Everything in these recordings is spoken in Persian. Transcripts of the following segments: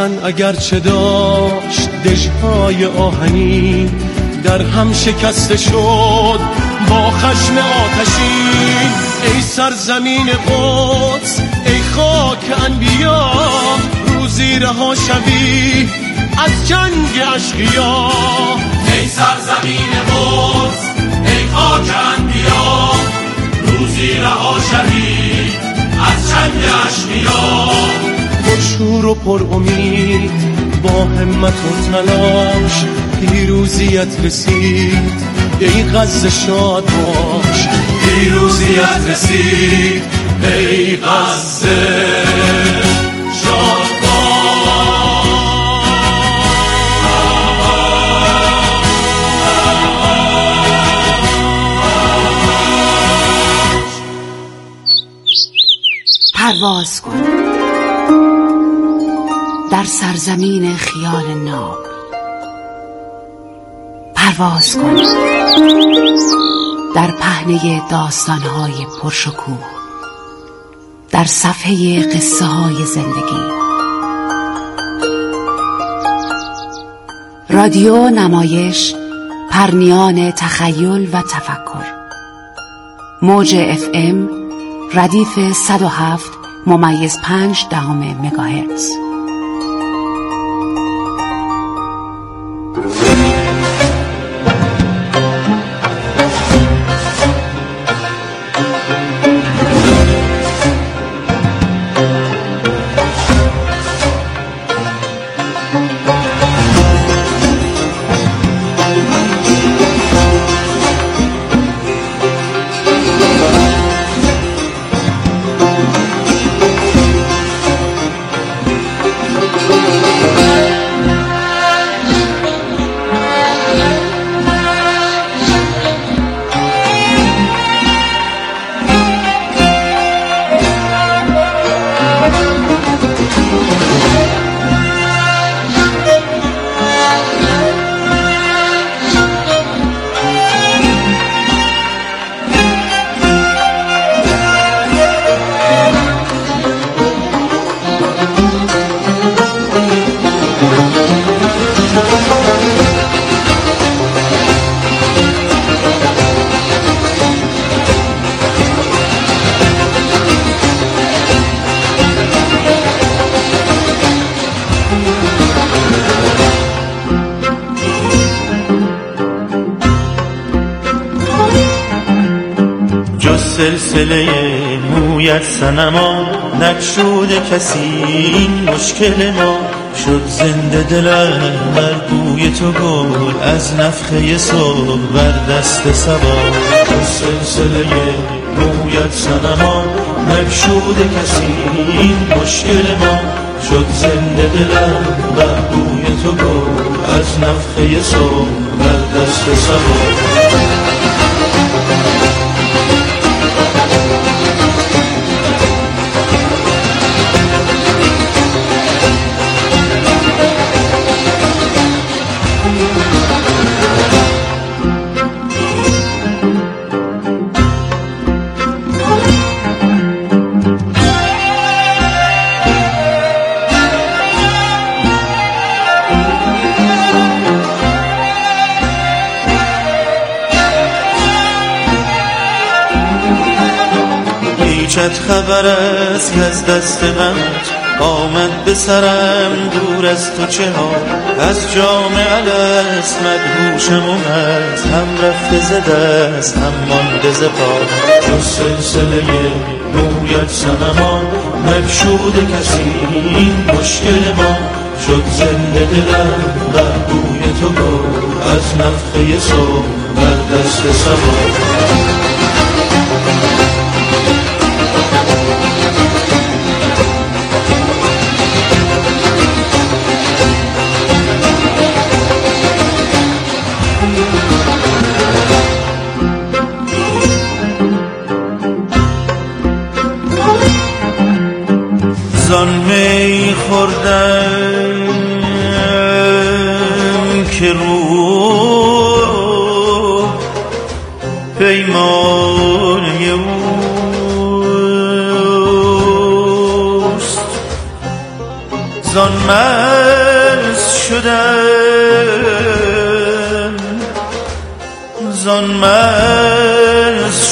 من اگرچه داشت دژهای آهنی، در هم شکسته شد با خشم آتشین. ای سرزمین قدس، ای خاک انبیا، روزی رها شوی از جنگ اشقیا. ای سرزمین قدس، ای خاک انبیا، روزی رها شوی از جنگ اشقیا. پرشور و پر امید با همت و تلاش، پیروزیت رسید ای غزه شاد باش. پیروزیت رسید ای غزه شاد پرواز کن در سرزمین خیال ناب، پرواز کن در پهنه داستان‌های پرشکوه، در صفحه قصه های زندگی. رادیو نمایش، پرنیان تخیل و تفکر. موج FM ردیف 107.5 مگاهرتز. سلسله مویت صنما نگشوده کسی این مشکل ما شد. زنده دلم بر بوی تو گل از نفخه صبح بر دست صبا. سلسله مویت صنما نگشوده کسی این مشکل ما شد. زنده دلم بر بوی تو گل از نفخه صبح بر دست صبا. هیچت خبر است که از دست غمت آمد به سرم دور از تو چه ها. از جام الست مدهوشم و مست، هم رفته ز دست هم مانده ز پا. تو سلسله مویت صنما نگشوده کسی این مشکل ما شد. زنده دلم بر بوی تو گل از نفخه صبح بر دست صبا. زان می خوردم که روح پیمانه اوست. زان مرز شدم زان مرز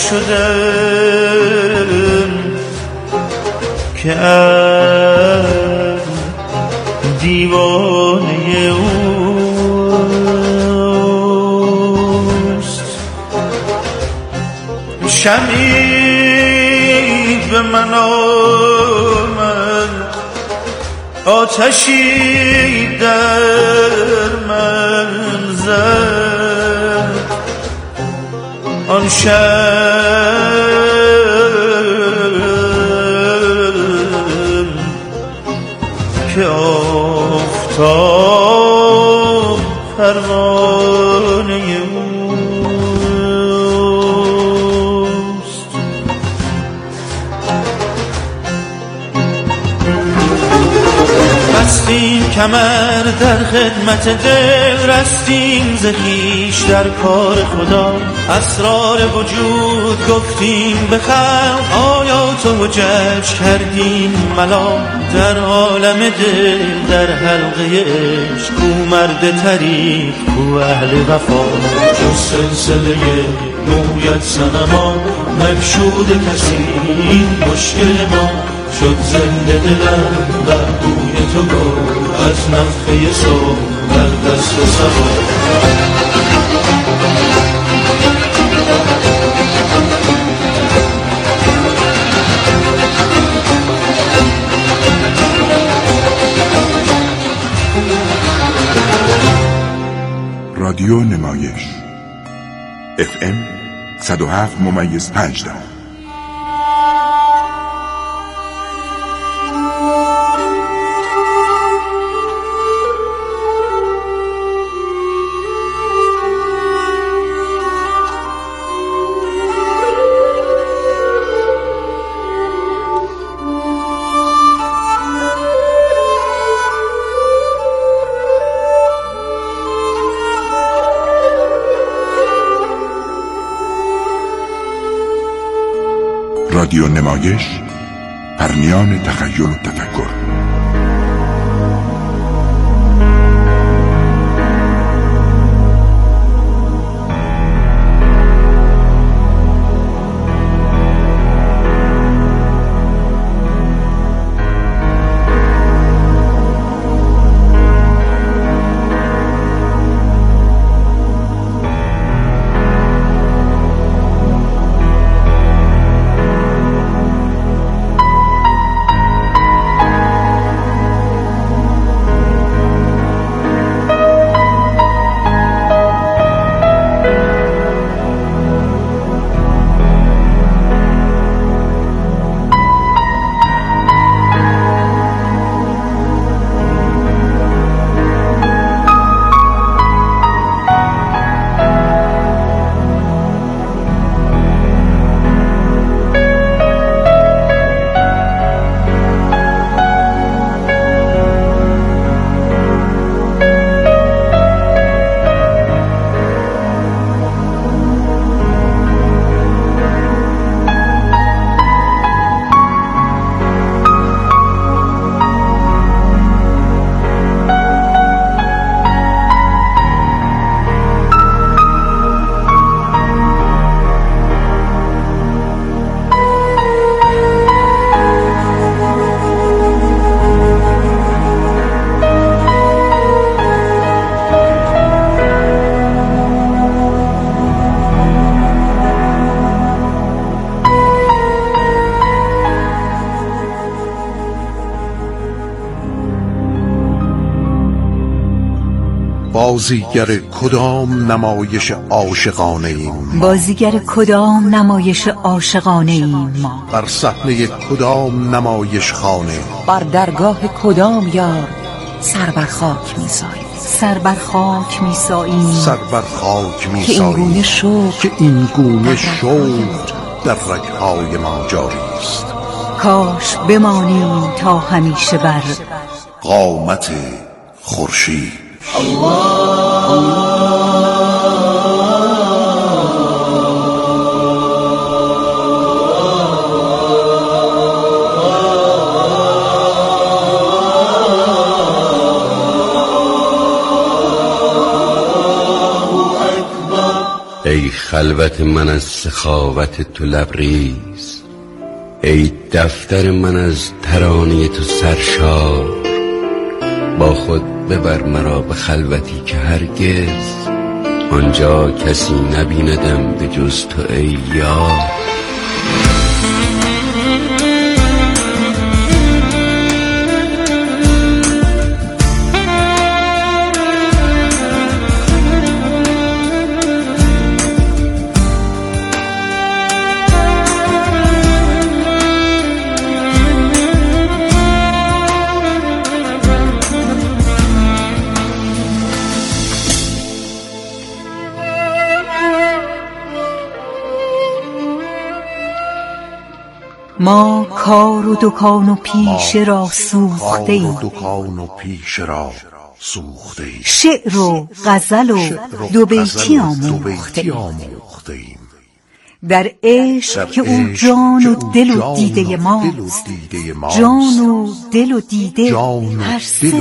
شدم که دیوانه اوست. شمعی به من آمد، آتشی در من زد. آن شب که آفتاب پروانه اوست. بستیم کمر در خدمت دل، رستیم ز خویش در کار خدا. اسرار وجود گفتیم به خلق، آیات و حجج کردیم ملا. در عالم دل در حلقه عشق، کو مرد طریق کو اهل وفا. جز سلسله مویت صنما، نگشود کسی این مشکل ما. شد زنده دلم در بوی تو گل، از نفخه صبح در دست صبا. رادیو نمایش FM 107.5. رادیو نمایش، پرنیان تخیل و تفکر. بازیگر کدام نمایش عاشقانه ایم؟ بازیگر کدام نمایش عاشقانه ایم ما؟ بر صحنه کدام نمایش خانه؟ بر درگاه کدام یار سر بر خاک می‌ساییم؟ سر بر خاک می‌ساییم، سر بر خاک که این گونه شوق، که این گونه شوق در رگ‌های ما جاری است. کاش بمانیم تا همیشه بر قامت خورشید. خلوت من از سخاوت تو لبریز، ای دفتر من از ترانه تو سرشار. با خود ببر مرا به خلوتی که هرگز آنجا کسی نبیندم به جز تو ای یار. ما کار و دکان و پیشه را سوخته ایم، شعر و غزل و دو بیتی آموخته ایم. در عشق که او جان و دل و دیده ماست، جان و دل و دیده هر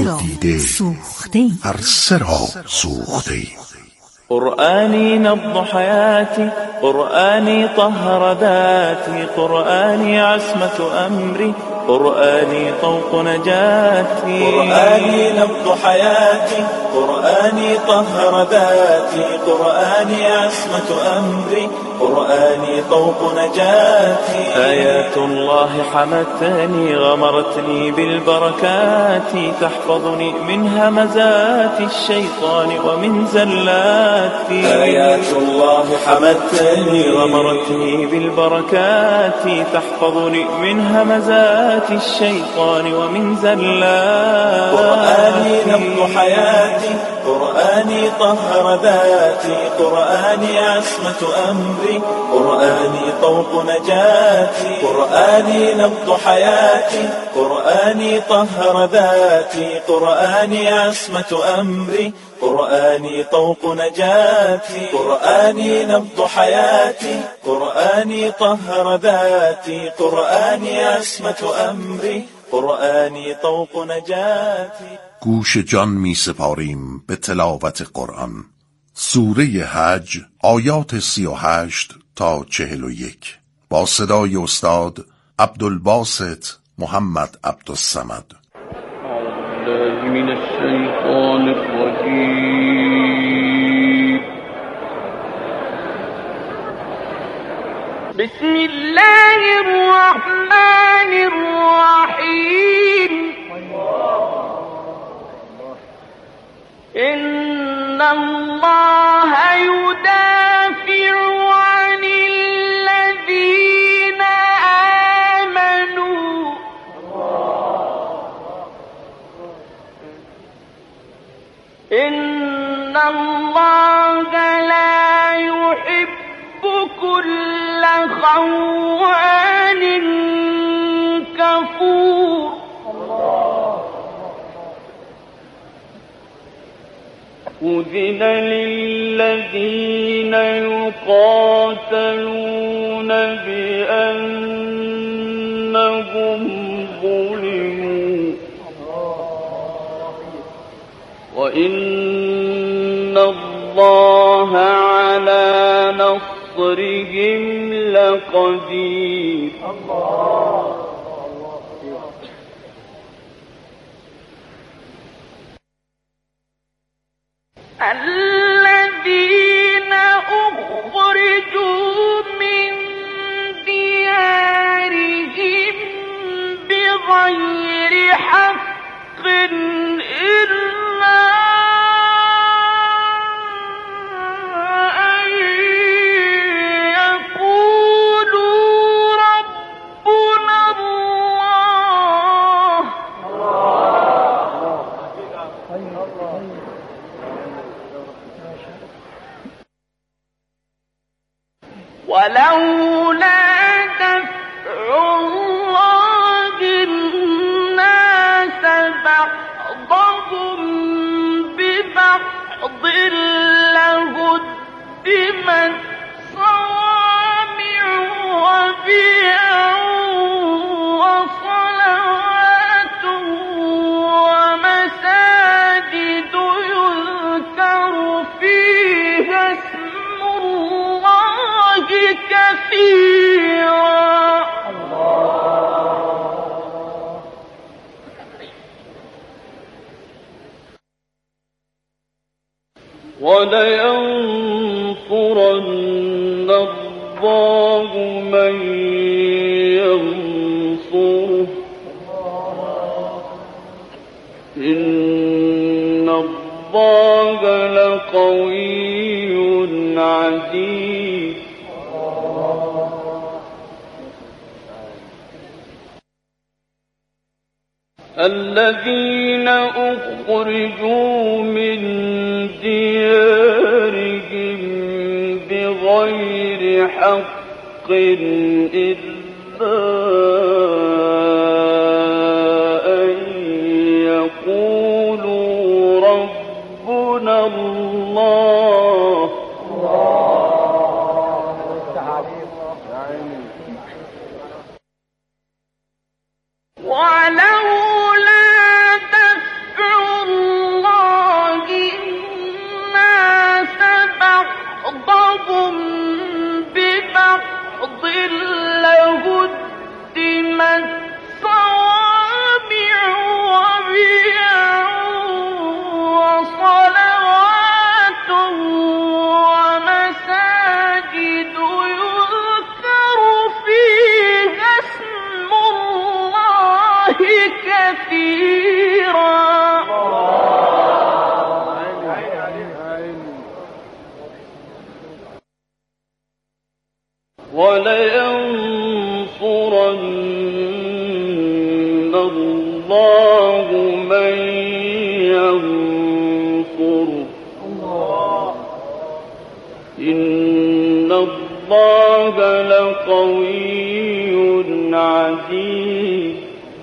سه را سوخته ایم. قرآني نبض حياتي، قرآني طهر ذاتي، قرآني عصمة أمري، قرآني طوق نجاتي. قرآني نبض حياتي، قرآني طهر ذاتي، قرآني عصمة أمري، قرآني طوق نجاتي. آيات الله حمتني، غمرتني بالبركات، تحفظني من همزات الشيطان ومن زلاتي. آيات الله حمتني، غمرتني بالبركات، تحفظني من همزات الشيطان ومن زلاتي. قرآني نبض حياتي، قرآني طهر ذاتي، قرآني عصمة أمري، قرآني طوق نجاتي. قرآني نبض حياتي، قرآني طهر ذاتي، قرآني عصمة أمري، قرآني طوق نجاتي. قرآني نبض حياتي، قرآني طهر ذاتي، قرآني عصمة أمري، قرآنی طوق نجاتی. گوش جان می سپاریم به تلاوت قرآن. سوره حج آیات 38 تا 41 با صدای استاد عبدالباسط محمد عبدالصمد. اعوذ من الشیطان الرجیم. بسم الله الرحمن الرحیم. إن الله يدافع عن الذين آمنوا إن الله لا يحب كل خوان كفور. أذن للذين يقاتلون بأنهم ظلموا وإن الله على نصرهم لقدير. الذين أخرجوا من ديارهم بغير حق إلا أن يقولوا ربنا الله ولولا دفع الله الناس بعضهم ببعض لهدمت صوامع وبيع وصلوات ومساجد يذكر فيها اسم الله كثيرا ولينصرن الله من ينصره إن الله لقوي عزيز الذين أخرجوا من ديارهم بغير حق إلا أن يقولوا ربنا الله ولولا دفع الله الناس بعضهم ببعض لهدمت صوامع وبيع وصلوات ومساجد يذكر فيها اسم الله كثيرا ولينصرن الله من ينصره إن الله لقوي عزيز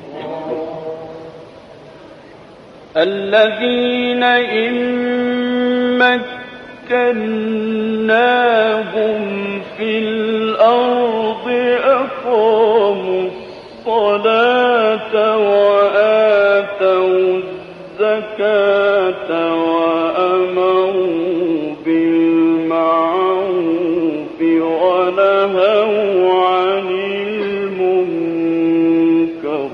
الذين إن مكناهم في الأرض أقاموا الصلاة وآتوا الزكاة وأمروا بالمعروف ونهوا عن المنكر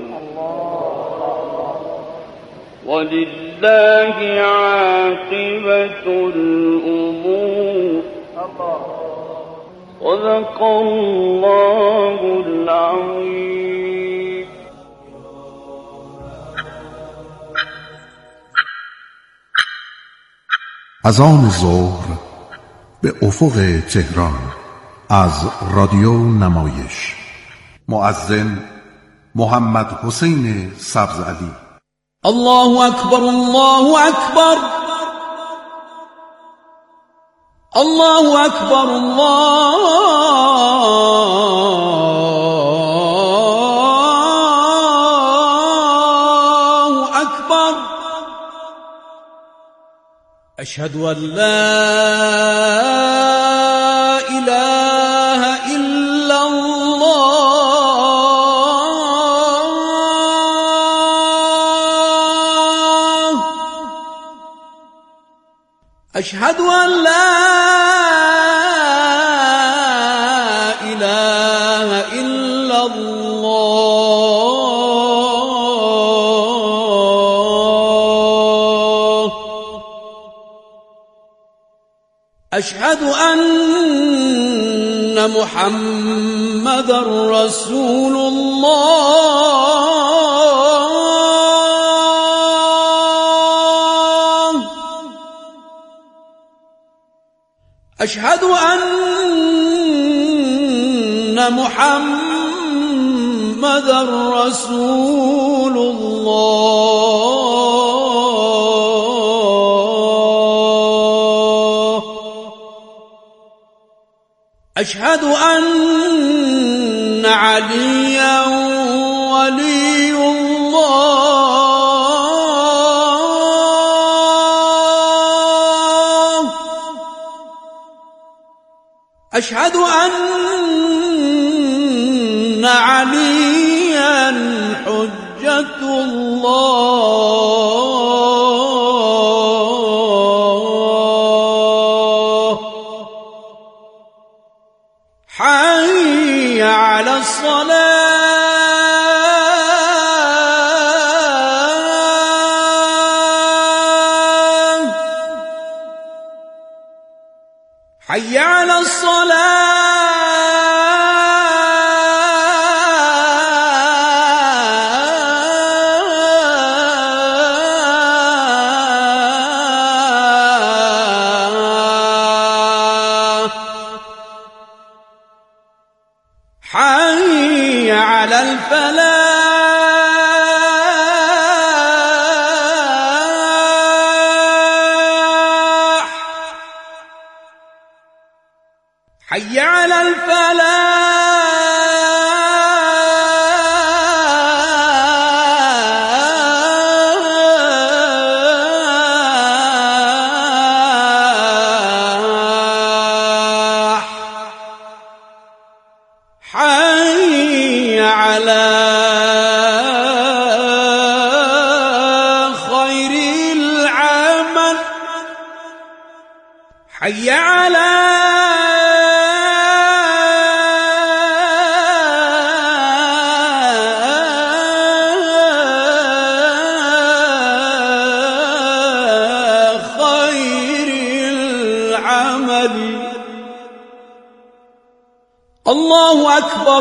ولله عاقبة الأمور صدق الله العظيم. اذان ظهر به افق تهران از رادیو نمایش. مؤذن محمد حسین سبزعلی. الله اکبر الله اکبر الله اکبر الله اکبر اشهد ان لا اله الا الله اشهد ان لا اله الا الله اشهد ان محمدا رسول الله اشهد ان محمدا رسول الله اشهد ان عليا ولي الله اشهد ان عليا حجة الله حي حي على الصلاة حي على الصلاة حي على الفلاح حي على الفلاح حي على خير العمل حي على خير العمل الله أكبر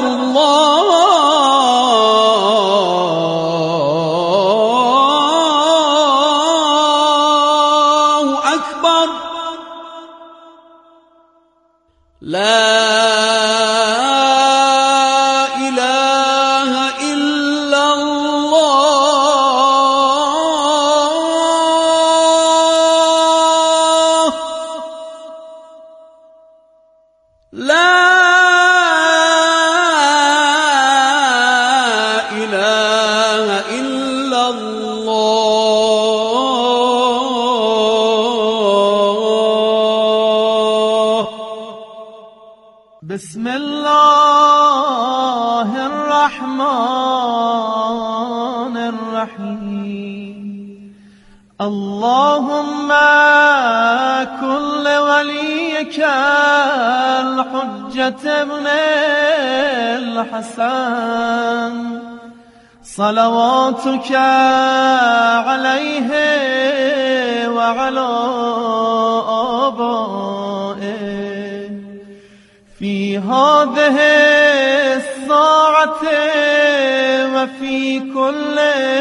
الله أكبر لا إله إلا الله لا إله إلا الله بسم الله الرحمن الرحيم اللهم كن وليك الحجة ابن الحسن صلواتك عليه وعلى آبائه في هذه الساعة وفي كل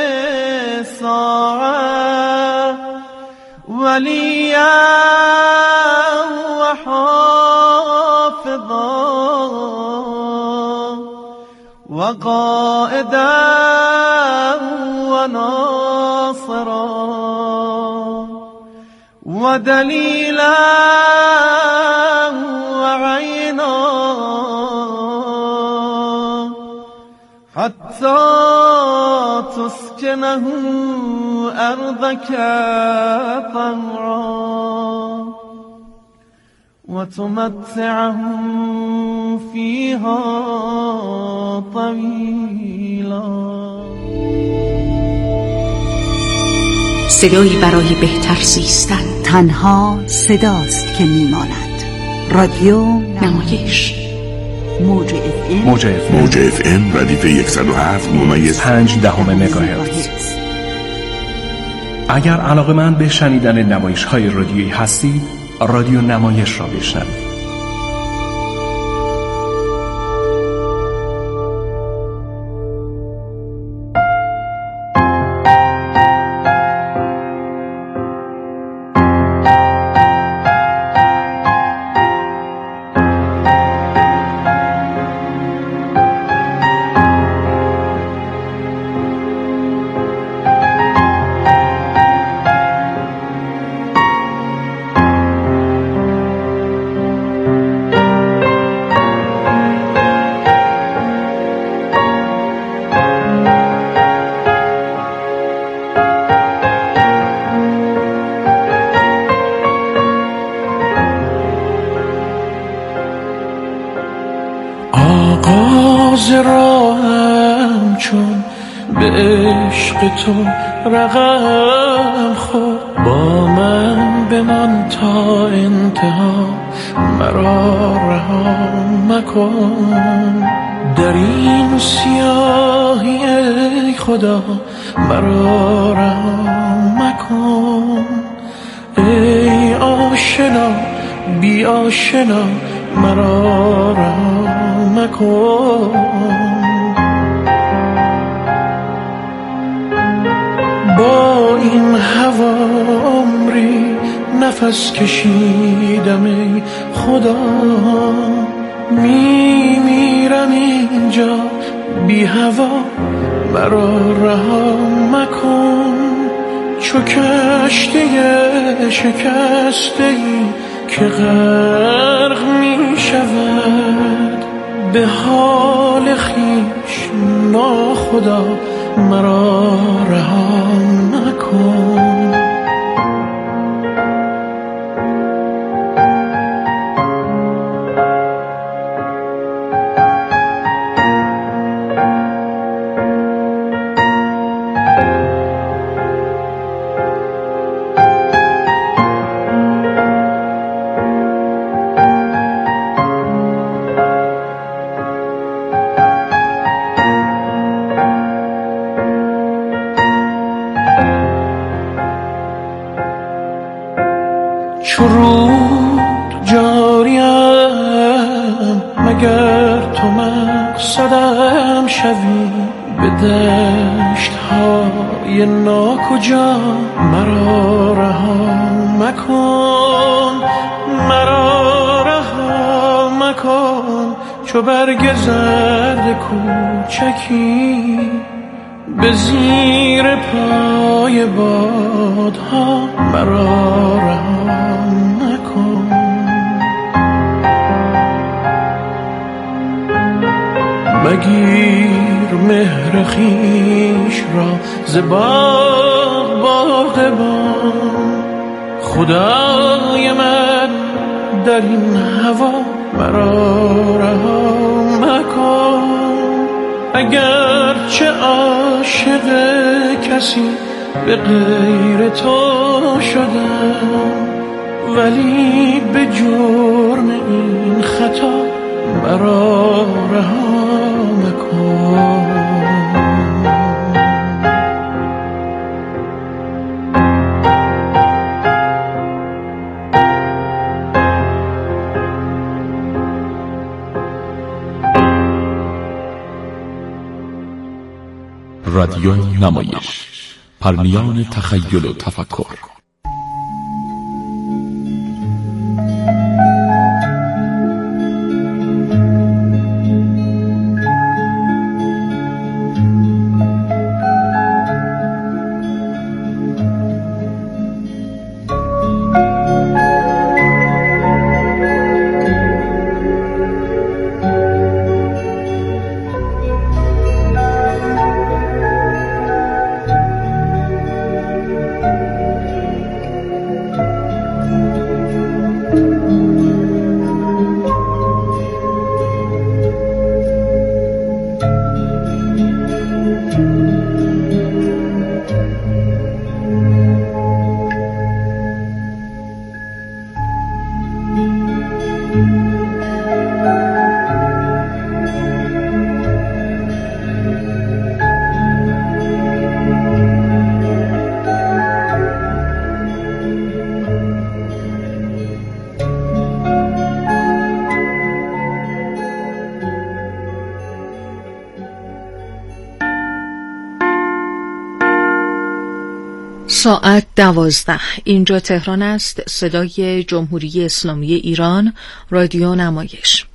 ساعة وليا وحافظا وقائدا وناصرا ودليلا وعينا حتى تسكنه أرضك طوعا وتمتعهم فيها طويلا. صدایی برای بهتر زیستن تنها صداست که میماند. رادیو نمایش موج اف ام ردیف 107.5 مگاهرتز. اگر علاقه‌مند به شنیدن نمایش‌های رادیویی هستید، رادیو نمایش را بشنوید. آغاز راهم چون به عشق تو رقم خورد، با من بمان تا انتها مرا رها مکن. در این سیاهی ای خدا مرا رها مکن. ای آشنا بی آشنا مرا رها مکن. با این هوا عمری نفس کشیدم ای خدا. میمیرم اینجا بی هوا مرا رها مکن. چو کشتی شکسته ای که غرق می شود به حال خویش ناخدا مرا رها مکن. چو رود جاریم مگر تو مقصدم شوی. به دشت های ناکجا مرا رها مکن. مرا رها مکن. چو برگ زرد کوچکی به زیر پای بادها مرا رها مکن. مگیر مهر خویش را ز باغبان. خدای من در این هوا مرا رها مکن. اگر چه عاشق کسی به غیر تو شدم ولی به جرم این خطا مرا رها مکن. رادیو نمایش، پرنیان تخیل و تفکر. ساعت 12. اینجا تهران است. صدای جمهوری اسلامی ایران، رادیو نمایش.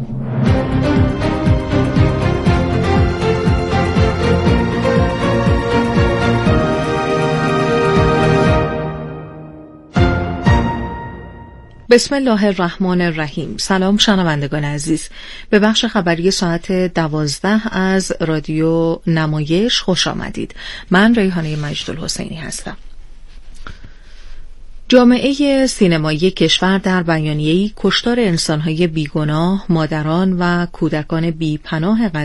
بسم الله الرحمن الرحیم. سلام شنوندگان عزیز، به بخش خبری ساعت 12 از رادیو نمایش خوش آمدید. من ریحانه مجدالحسینی هستم. جامعه سینمایی کشور در بیانیه‌ای کشتار انسان‌های بیگناه، مادران و کودکان بی‌پناه